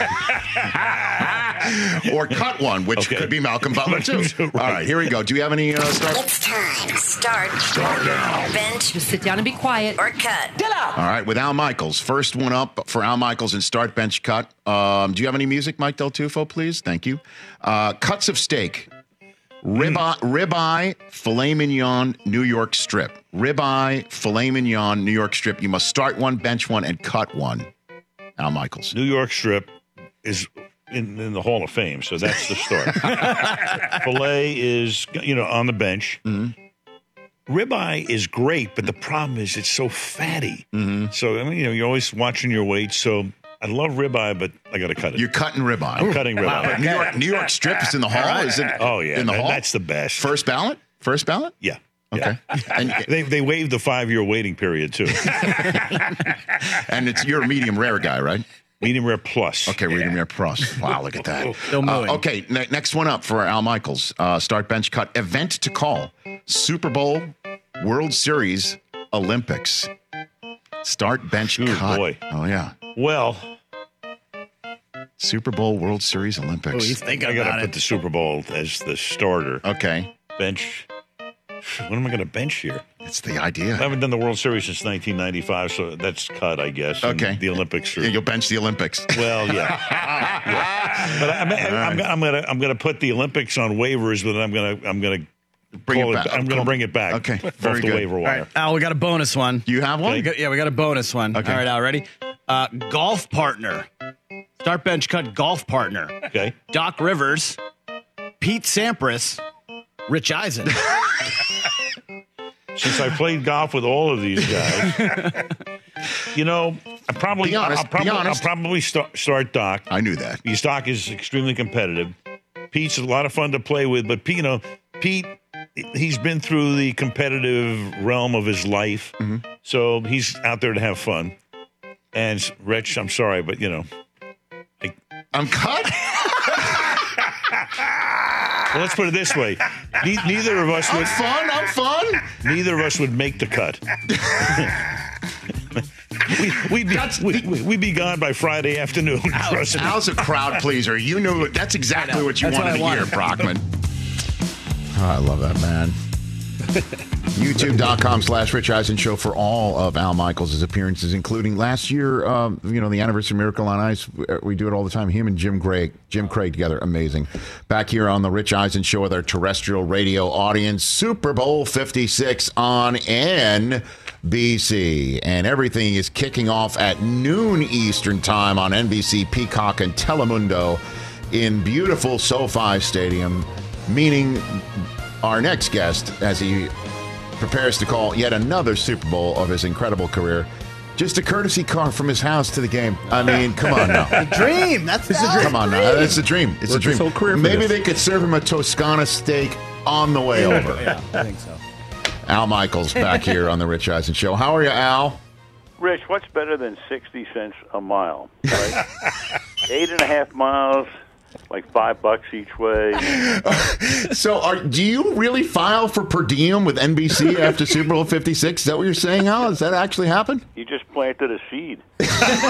C: Or cut one, which could be Malcolm Butler, too. Right. All right, here we go. Do you have any start?
A: It's time. Start
C: now.
A: Bench.
R: Just sit down and be quiet.
A: Or cut.
R: Get out.
C: All right, with Al Michaels. First one up for Al Michaels in start, bench, cut. Do you have any music, Mike Del Tufo, please? Thank you. Cuts of steak. Ribeye, filet mignon, New York strip. Ribeye, filet mignon, New York strip. You must start one, bench one, and cut one. Al Michaels.
Q: New York strip is in the Hall of Fame, so that's the start. Filet is, on the bench. Mm-hmm. Ribeye is great, but the problem is it's so fatty. Mm-hmm. So, you're always watching your weight, so I love ribeye, but I got to cut it.
C: You're cutting ribeye.
Q: I'm cutting ribeye.
C: Wow. New York strip is in the hall?
Q: Right.
C: Is it
Q: oh, yeah.
C: in the hall?
Q: That's the best.
C: First ballot?
Q: Yeah.
C: Okay.
Q: Yeah.
C: And
Q: they waived the 5-year waiting period, too.
C: And you're a medium rare guy, right?
Q: Medium rare plus.
C: Okay, medium rare plus. Wow, look at that.
D: Okay,
C: next one up for Al Michaels. Start, bench, cut. Event to call. Super Bowl, World Series, Olympics. Start, bench, cut.
Q: Boy.
C: Oh, yeah.
Q: Well,
C: Super Bowl, World Series, Olympics.
D: He's thinking
Q: I got
D: about
Q: to put the Super Bowl as the starter.
C: Okay.
Q: Bench. What am I going to bench here?
C: It's the idea.
Q: I haven't done the World Series since 1995, so that's cut, I guess.
C: Okay.
Q: And the Olympics.
C: Yeah, you'll bench the Olympics.
Q: Well, yeah. But I'm going to put the Olympics on waivers, but I'm going to bring it back.
C: Okay.
Q: Off the waiver wire.
D: Right. Al, we got a bonus one.
C: You have one?
D: Yeah, we got a bonus one.
C: Okay.
D: All right, Al, ready? Golf partner. Start, bench, cut, golf partner.
Q: Okay.
D: Doc Rivers, Pete Sampras, Rich Eisen.
Q: Since I played golf with all of these guys, I'll probably start Doc.
C: I knew that.
Q: Because Doc is extremely competitive. Pete's a lot of fun to play with, but Pete, he's been through the competitive realm of his life, so he's out there to have fun. And Rich, I'm sorry, but
C: I'm cut.
Q: Well, let's put it this way: neither of us would.
C: I'm fun.
Q: Neither of us would make the cut. We'd be gone by Friday afternoon.
C: Al's a crowd pleaser. You knew that's exactly what you wanted to hear, Brockman. Oh, I love that, man. YouTube.com/Rich Eisen Show for all of Al Michaels' appearances, including last year, the anniversary of Miracle on Ice. We do it all the time. Him and Jim Craig together. Amazing. Back here on the Rich Eisen Show with our terrestrial radio audience. Super Bowl 56 on NBC. And everything is kicking off at noon Eastern time on NBC, Peacock, and Telemundo in beautiful SoFi Stadium, meaning our next guest, as he prepares to call yet another Super Bowl of his incredible career, just a courtesy car from his house to the game. I mean, come on now.
D: The dream. That's the dream.
C: Come on now. It's a dream. It's a dream. Maybe they could serve him a Toscana steak on the way over.
D: Yeah, I think so.
C: Al Michaels back here on the Rich Eisen Show. How are you, Al?
S: Rich, what's better than 60 cents a mile? Right? 8.5 miles. Like $5 each way.
C: So, do you really file for per diem with NBC after Super Bowl 56? Is that what you're saying, Al? Does that actually happen?
S: You just planted a seed. I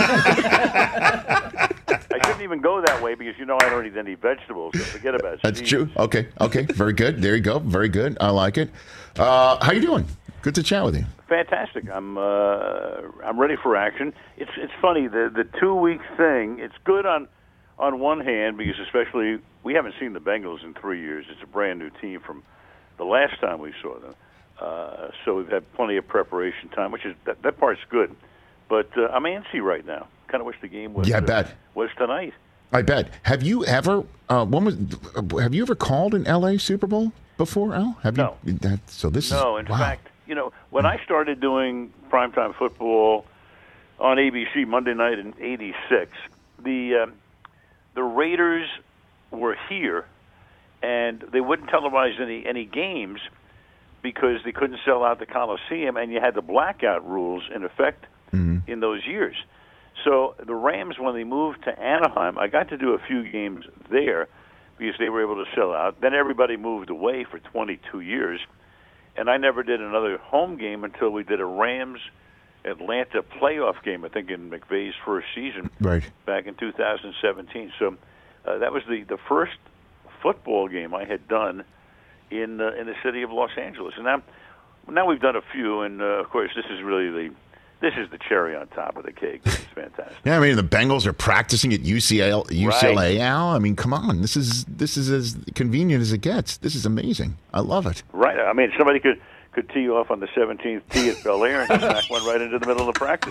S: shouldn't even go that way because I don't eat any vegetables. So forget about
C: That's
S: seeds.
C: true. Okay. Very good. There you go. Very good. I like it. How you doing? Good to chat with you.
S: Fantastic. I'm ready for action. It's funny the 2 week thing. It's good on on one hand, because especially we haven't seen the Bengals in 3 years. It's a brand new team from the last time we saw them. So we've had plenty of preparation time, which is that part's good. But I'm antsy right now. Kind of wish the game was.
C: Yeah, I bet.
S: Was tonight.
C: I bet. Have you ever? Have you ever called an LA Super Bowl before, Al?
S: No.
C: So this
S: no.
C: is
S: In fact, when I started doing primetime football on ABC Monday night in '86, the Raiders were here, and they wouldn't televise any games because they couldn't sell out the Coliseum, and you had the blackout rules in effect in those years. So the Rams, when they moved to Anaheim, I got to do a few games there because they were able to sell out. Then everybody moved away for 22 years, and I never did another home game until we did a Rams-Atlanta playoff game, I think in McVay's first season back in 2017. So that was the first football game I had done in the city of Los Angeles. And now we've done a few, and of course this is really the cherry on top of the cake. This is fantastic.
C: Yeah, I mean the Bengals are practicing at UCLA, Al. I mean, come on, this is as convenient as it gets. This is amazing. I love it.
S: Right. I mean, somebody could tee you off on the 17th tee at Bel Air and just knock one right into the middle of the practice.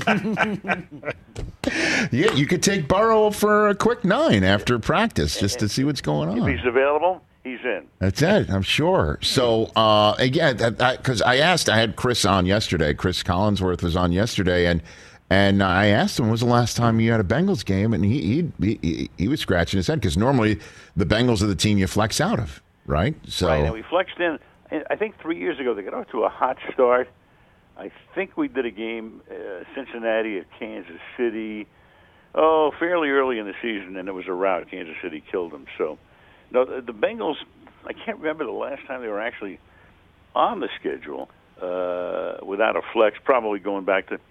C: Yeah, you could take Burrow for a quick 9 after practice just to see what's going on.
S: If he's available, he's in.
C: That's it, I'm sure. So, again, because I had Chris on yesterday. Chris Collinsworth was on yesterday, and I asked him, when was the last time you had a Bengals game? And he was scratching his head because normally the Bengals are the team you flex out of, right? So,
S: right, and we flexed in. I think 3 years ago they got off to a hot start. I think we did a game, Cincinnati at Kansas City, fairly early in the season, and it was a rout. Kansas City killed them. So, no, the Bengals, I can't remember the last time they were actually on the schedule without a flex, probably going back to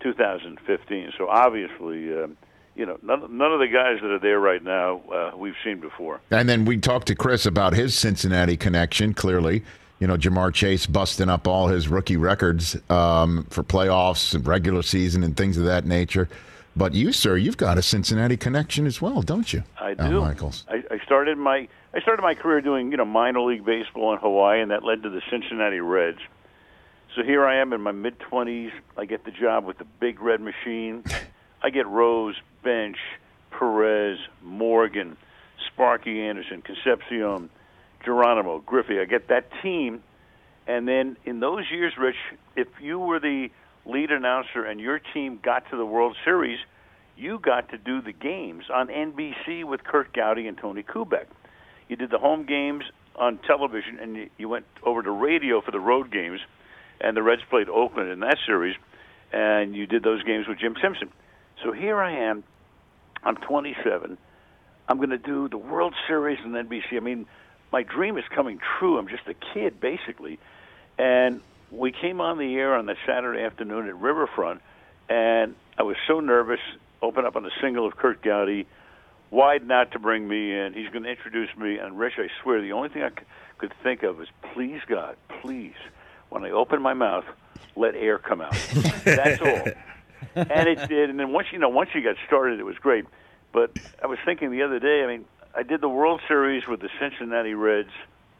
S: 2015. So obviously, none of the guys that are there right now we've seen before.
C: And then we talked to Chris about his Cincinnati connection, clearly. Jamar Chase busting up all his rookie records for playoffs and regular season and things of that nature. But you, sir, you've got a Cincinnati connection as well, don't you?
S: I do.
C: Al Michaels.
S: I started my career doing minor league baseball in Hawaii, and that led to the Cincinnati Reds. So here I am in my mid-20s. I get the job with the Big Red Machine. I get Rose, Bench, Perez, Morgan, Sparky Anderson, Concepcion, Geronimo, Griffey. I get that team, and then in those years, Rich, if you were the lead announcer and your team got to the World Series, you got to do the games on NBC with Kurt Gowdy and Tony Kubek. You did the home games on television, and you went over to radio for the road games, and the Reds played Oakland in that series, and you did those games with Jim Simpson. So here I am. I'm 27. I'm going to do the World Series on NBC. I mean, my dream is coming true. I'm just a kid, basically. And we came on the air on that Saturday afternoon at Riverfront, and I was so nervous, open up on the single of Kurt Gowdy, wide not to bring me in. He's going to introduce me. And, Rich, I swear, the only thing I could think of is, please, God, please, when I open my mouth, let air come out. That's all. And it did. And then once you got started, it was great. But I was thinking the other day, I mean, I did the World Series with the Cincinnati Reds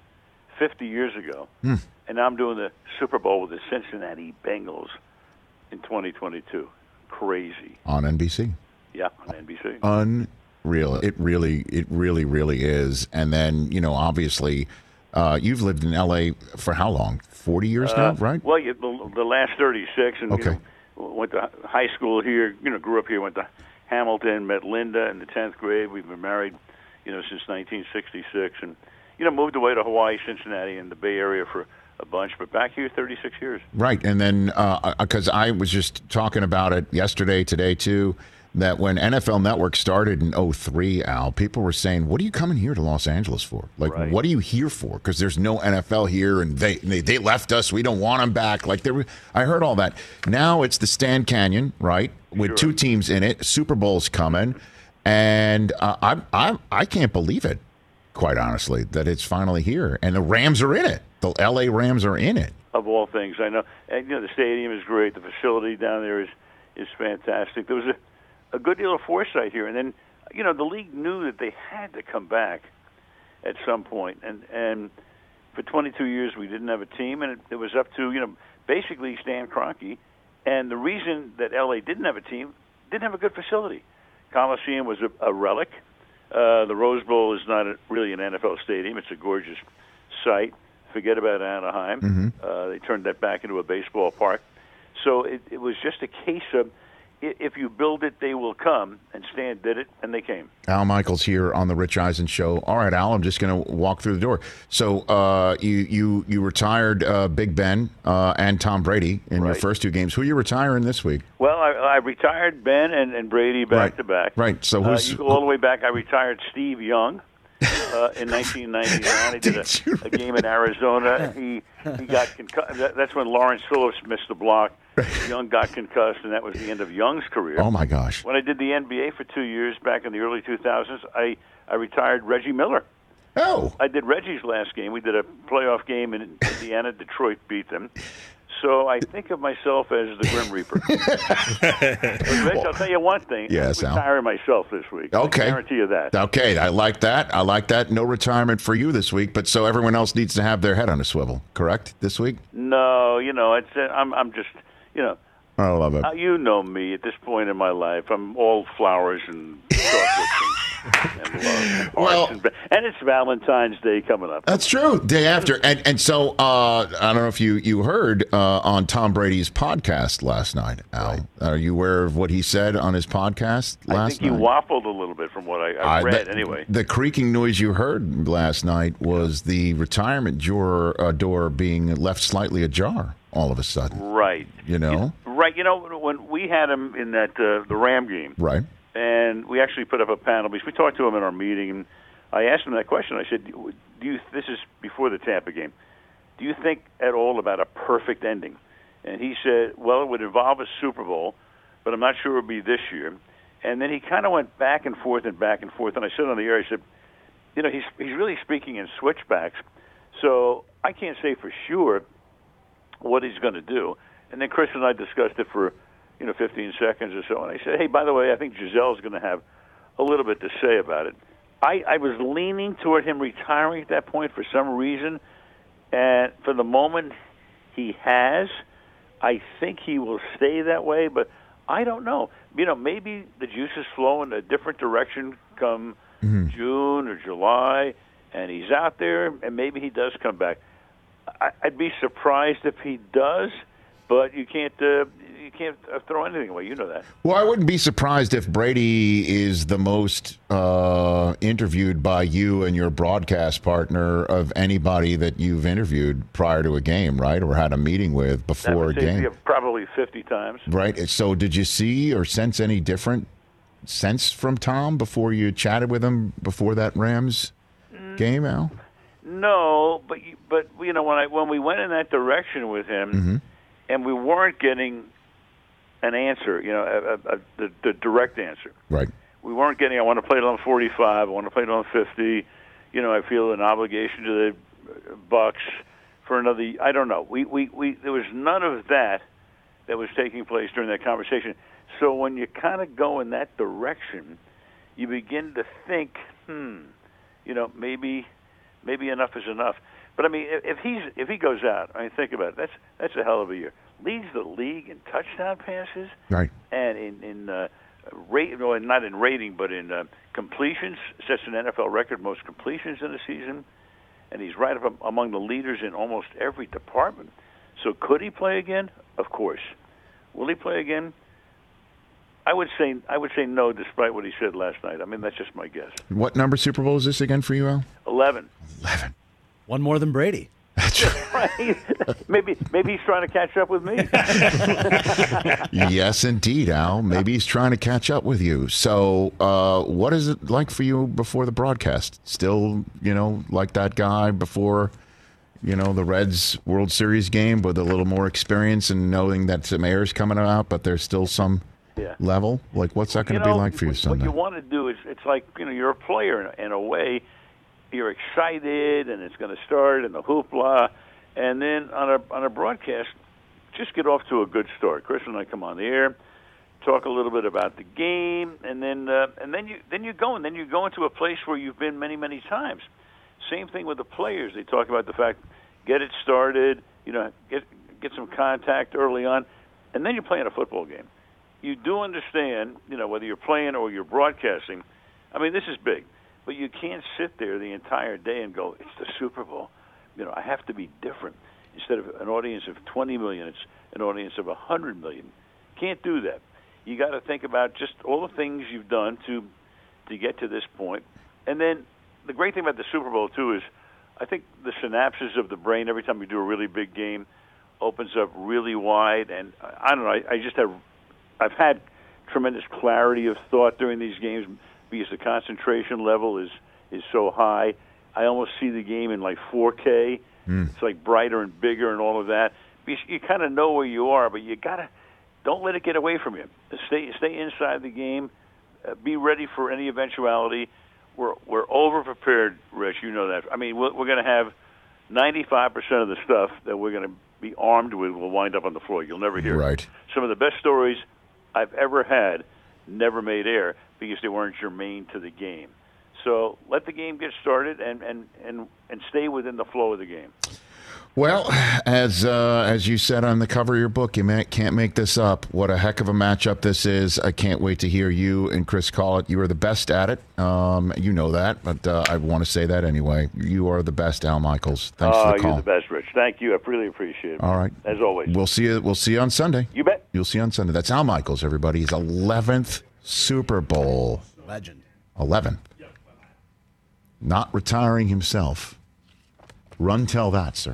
S: 50 years ago, and now I'm doing the Super Bowl with the Cincinnati Bengals in 2022. Crazy.
C: On NBC.
S: Yeah, on NBC.
C: Unreal. It really is. And then, obviously, you've lived in L.A. for how long? 40 years now, right?
S: Well, the last 36. And,
C: okay.
S: Went to high school here, grew up here, went to Hamilton, met Linda in the 10th grade. We've been married, since 1966. And, moved away to Hawaii, Cincinnati, and the Bay Area for a bunch, but back here 36 years.
C: Right. And then, because I was just talking about it yesterday, today, too, that when NFL Network started in 2003, Al, people were saying, what are you coming here to Los Angeles for? Like, right. What are you here for? Because there's no NFL here, and they left us. We don't want them back. I heard all that. Now it's the Stan Canyon, right, with two teams in it. Super Bowl's coming. And I can't believe it, quite honestly, that it's finally here. And the Rams are in it. The L.A. Rams are in it.
S: Of all things, I know. And, the stadium is great. The facility down there is fantastic. There was a good deal of foresight here. And then the league knew that they had to come back at some point, and for 22 years we didn't have a team, and it was up to basically Stan Kroenke. And the reason that LA didn't have a team, didn't have a good facility. Coliseum was a relic. The Rose Bowl is not really an NFL stadium. It's a gorgeous site. Forget about Anaheim.
C: Mm-hmm.
S: They turned that back into a baseball park. So it was just a case of, if you build it, they will come, and Stan did it, and they came.
C: Al Michaels here on the Rich Eisen Show. All right, Al, I'm just going to walk through the door. So you retired Big Ben and Tom Brady in your first two games. Who are you retiring this week?
S: Well, I retired Ben and Brady back to back.
C: Right. So who's
S: you go all the way back. I retired Steve Young in 1999. He did a game in Arizona. He got concussed. That's when Lawrence Phillips missed the block. Young got concussed, and that was the end of Young's career.
C: Oh, my gosh.
S: When I did the NBA for 2 years back in the early 2000s, I retired Reggie Miller.
C: Oh.
S: I did Reggie's last game. We did a playoff game in Indiana. Detroit beat them. So I think of myself as the Grim Reaper. But Rich, I'll tell you one thing.
C: Yes,
S: I'm retiring myself this week.
C: Okay.
S: I guarantee you that.
C: Okay, I like that. No retirement for you this week, but so everyone else needs to have their head on a swivel, correct, this week?
S: No, it's I'm just,
C: I love it.
S: You know me at this point in my life. I'm all flowers and chocolates and love. And it's Valentine's Day coming up.
C: That's true. Day after. And so I don't know if you heard on Tom Brady's podcast last night, Al. Right. Are you aware of what he said on his podcast last night?
S: I think he waffled a little bit from what I read anyway.
C: The creaking noise you heard last night was the retirement door being left slightly ajar all of a sudden.
S: Right. Right. When we had him in that the Ram game.
C: Right.
S: And we actually put up a panel because we talked to him in our meeting, and I asked him that question. I said, this is before the Tampa game, do you think at all about a perfect ending? And he said, well, it would involve a Super Bowl, but I'm not sure it would be this year. And then he kind of went back and forth. And I said on the air, I said, he's really speaking in switchbacks, so I can't say for sure what he's going to do. And then Chris and I discussed it for 15 seconds or so, and I said, hey, by the way, I think Gisele's going to have a little bit to say about it. I was leaning toward him retiring at that point for some reason, and for the moment he has. I think he will stay that way, but I don't know. Maybe the juices flow in a different direction come June or July, and he's out there, and maybe he does come back. I'd be surprised if he does, but you can't throw anything away. You know that.
C: Well, I wouldn't be surprised if Brady is the most interviewed by you and your broadcast partner of anybody that you've interviewed prior to a game, right? Or had a meeting with before a game.
S: Probably 50 times.
C: Right. So did you see or sense any different sense from Tom before you chatted with him before that Rams game, Al?
S: No, but when we went in that direction with him, and we weren't getting an answer, the direct answer.
C: Right.
S: We weren't getting, I want to play it on 45, I want to play it on 50, I feel an obligation to the Bucks for another, I don't know. We there was none of that was taking place during that conversation. So when you kind of go in that direction, you begin to think, maybe enough is enough. But I mean, if he goes out, think about it. That's a hell of a year. Leads the league in touchdown passes,
C: right?
S: And in not in rating, but in completions. Sets an NFL record most completions in a season, and he's right up among the leaders in almost every department. So could he play again? Of course. Will he play again? I would say no, despite what he said last night. I mean, that's just my guess.
C: What number Super Bowl is this again for you, Al?
S: 11.
C: 11.
D: One more than Brady.
C: That's
S: right. Maybe he's trying to catch up with me.
C: Yes, indeed, Al. Maybe he's trying to catch up with you. So, what is it like for you before the broadcast? Still, like that guy before, the Reds World Series game with a little more experience and knowing that some air's coming out, but there's still some level? Like, what's that going to be like for you Sunday?
S: What you want to do is, it's like, you're a player in a way. You're excited, and it's going to start, and the hoopla, and then on a broadcast, just get off to a good start. Chris and I come on the air, talk a little bit about the game, and then you go into a place where you've been many, many times. Same thing with the players. They talk about the fact, get it started, get some contact early on, and then you're playing a football game. You do understand, whether you're playing or you're broadcasting. I mean, this is big, but you can't sit there the entire day and go, it's the Super Bowl. I have to be different. Instead of an audience of 20 million, it's an audience of 100 million. Can't do that. You got to think about just all the things you've done to get to this point. And then the great thing about the Super Bowl, too, is I think the synapses of the brain, every time you do a really big game, opens up really wide. And I don't know, I've had tremendous clarity of thought during these games because the concentration level is so high. I almost see the game in like 4K. It's like brighter and bigger and all of that. Because you kind of know where you are, but you don't let it get away from you. Stay inside the game. Be ready for any eventuality. We're over prepared, Rich. You know that. I mean, we're going to have 95% of the stuff that we're going to be armed with will wind up on the floor. You'll never hear
C: right.
S: it. Some of the best stories I've ever had never made air because they weren't germane to the game. So let the game get started and stay within the flow of the game.
C: Well, as you said on the cover of your book, you can't make this up. What a heck of a matchup this is. I can't wait to hear you and Chris call it. You are the best at it. You know that, but I want to say that anyway. You are the best, Al Michaels. Thanks for the call.
S: You're the best, Rich. Thank you. I really appreciate it.
C: All right.
S: As always.
C: We'll see you on Sunday.
S: You bet.
C: You'll see you on Sunday. That's Al Michaels, everybody. His 11th Super Bowl.
D: Legend.
C: 11th. Not retiring himself. Run tell that, sir.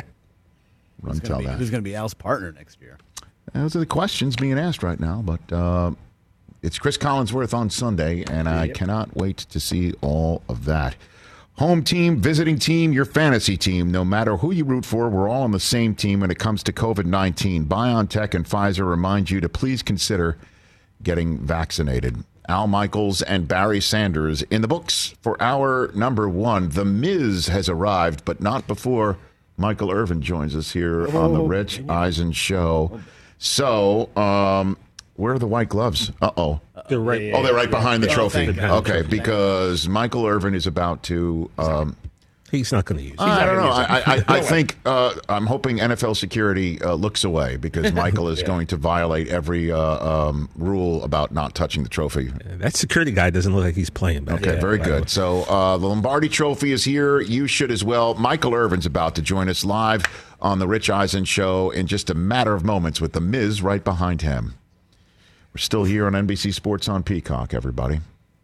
C: Run tell that.
D: Who's going to be Al's partner next year?
C: Those are the questions being asked right now, but it's Chris Collinsworth on Sunday, and I cannot wait to see all of that. Home team, visiting team, your fantasy team, no matter who you root for, we're all on the same team when it comes to COVID-19. BioNTech and Pfizer remind you to please consider getting vaccinated. Al Michaels and Barry Sanders in the books for hour number 1. The Miz has arrived, but not before Michael Irvin joins us here on the Rich Eisen Show. So, where are the white gloves? Uh-oh.
F: They're right.
C: They're right behind the trophy.
F: Okay,
C: because Michael Irvin is about to...
F: he's not going to use it.
C: I don't know. I think I'm hoping NFL security looks away because Michael is going to violate every rule about not touching the trophy.
F: That security guy doesn't look like he's playing back.
C: Okay, very good. So the Lombardi Trophy is here. You should as well. Michael Irvin's about to join us live on the Rich Eisen Show in just a matter of moments with The Miz right behind him. We're still here on NBC Sports on Peacock, everybody.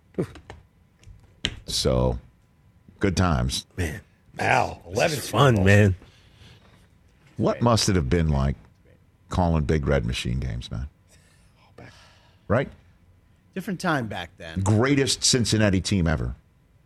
C: So... good times.
F: Man. Al, 11 fun, man.
C: What must it have been like calling Big Red Machine games, man? Right?
D: Different time back then.
C: Greatest Cincinnati team ever.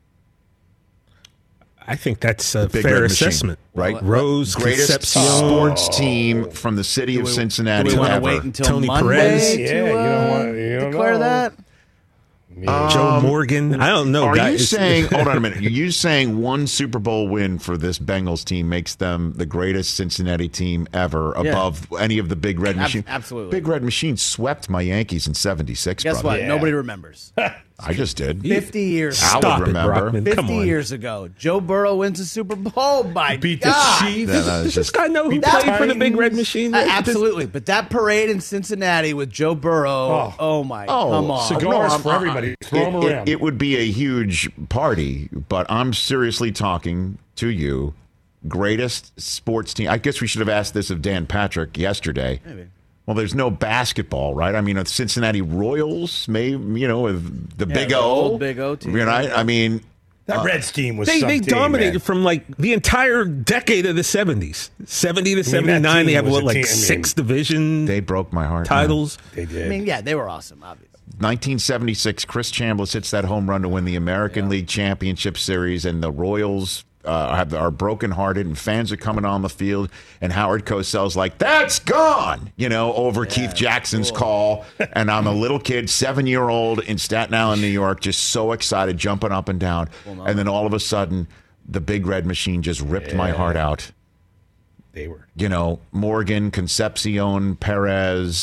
F: I think that's a fair assessment.
C: Right?
F: Rose,
C: greatest
F: Concepcion.
C: sports team from the city of Cincinnati
D: Do we want to
C: ever.
D: wait until
F: Tony
D: Monday
F: Perez?
D: to
E: you don't
D: declare
E: know.
D: that?
F: Joe Morgan. I don't know.
C: Are
F: guys.
C: you saying, hold on a minute, are you saying one Super Bowl win for this Bengals team makes them the greatest Cincinnati team ever above any of the Big Red Machine?
D: Absolutely.
C: Big Red Machine swept my Yankees in 76,
D: Guess
C: brother.
D: what? Nobody remembers.
C: I just did.
D: 50 years
C: I
D: ago.
C: would remember.
F: Brockman. Come
D: 50
F: on.
D: years ago, Joe Burrow wins the Super Bowl by
E: Beat the
D: God.
E: Chiefs.
F: Does this guy know who played for the Big Red Machine?
D: Absolutely. But that parade in Cincinnati with Joe Burrow, come on.
E: Cigars for everybody. Throw them around.
C: It would be a huge party, but I'm seriously talking to you. Greatest sports team. I guess we should have asked this of Dan Patrick yesterday.
D: Maybe.
C: Well, there's no basketball, right? I mean, the Cincinnati Royals, maybe, with the Big
D: the
C: O.
D: old Big O team.
C: Right? I mean,
E: That Reds team was
F: They
E: some team,
F: dominated
E: man.
F: from like the entire decade of the 70s. 70 to 79, they have
E: was a
F: what,
E: team,
F: like 6 division
C: they broke my heart.
F: titles.
E: They did.
D: I mean, yeah, they were awesome, obviously.
C: 1976, Chris Chambliss hits that home run to win the American League Championship Series, and the Royals are brokenhearted, and fans are coming on the field, and Howard Cosell's like, that's gone, over Keith Jackson's call. And I'm a little kid, 7-year-old in Staten Island, New York, just so excited, jumping up and down. And then all of a sudden, the Big Red Machine just ripped my heart out.
E: They were.
C: Morgan, Concepcion, Perez,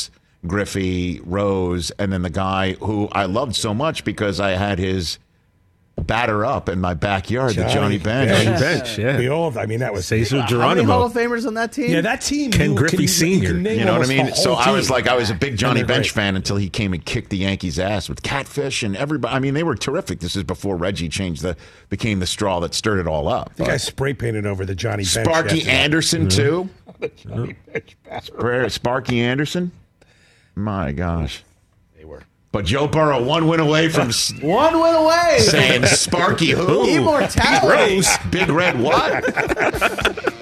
C: Griffey, Rose, and then the guy who I loved so much because I had his batter up in my backyard, the Johnny Bench.
F: Johnny Bench, yeah.
E: We all, I mean, that was
F: Cesar
D: How
F: Geronimo.
D: many Hall of Famers on that team?
E: Yeah, that team.
F: Ken Griffey Sr.
C: You know what I mean? So I was like, I was a big Johnny
E: they're
C: Bench
E: great.
C: fan until he came and kicked the Yankees' ass with Catfish and everybody. I mean, they were terrific. This is before Reggie became the straw that stirred it all up.
E: I think I spray painted over the Johnny Bench.
C: Sparky
E: yesterday.
C: Anderson, too.
E: The Johnny Bench batter.
C: Sparky Anderson? My gosh.
E: They were.
C: But Joe Burrow, 1 win away from
D: One win away.
C: saying Sparky who?
D: Immortality.
C: Big Red what?